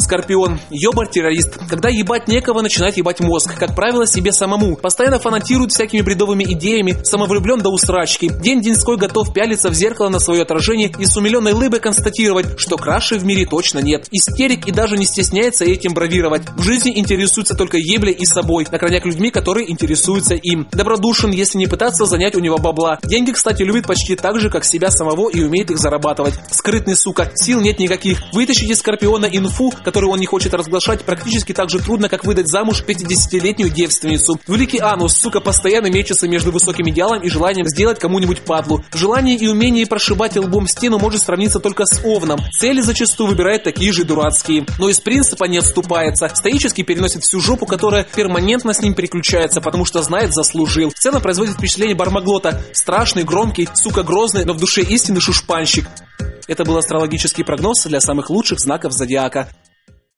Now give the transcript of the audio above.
Скорпион. Ёбар-террорист. Когда ебать некого, начинает ебать мозг. Как правило, себе самому. Постоянно фанатирует всякими бредовыми идеями, самовлюблен до усрачки. День-деньской готов пялиться в зеркало на свое отражение и с умиленной лыбой констатировать, что краше в мире точно нет. Истерик и даже не стесняется этим бравировать. В жизни интересуется только еблей и собой, на крайняк людьми, которые интересуются им. Добродушен, если не пытаться занять у него бабла. Деньги, кстати, любит почти так же, как себя самого, и умеет их зарабатывать. Скрытный, сука, сил нет никаких. Вытащить из Скорпиона инфу, которую он не хочет разглашать, практически так же трудно, как выдать замуж 50-летнюю девственницу. Великий анус, сука, постоянно мечется между высоким идеалом и желанием сделать кому-нибудь падлу. Желание и умение прошибать лбом стену может сравниться только с овном. Цели зачастую выбирает такие же дурацкие. Но из принципа не отступается. Стоически переносит всю жопу, которая перманентно с ним переключается, потому что знает, заслужил. В целом производит впечатление Бармаглота. Страшный, громкий, сука, грозный, но в душе истинный шушпанщик. Это был астрологический прогноз для самых лучших знаков зодиака.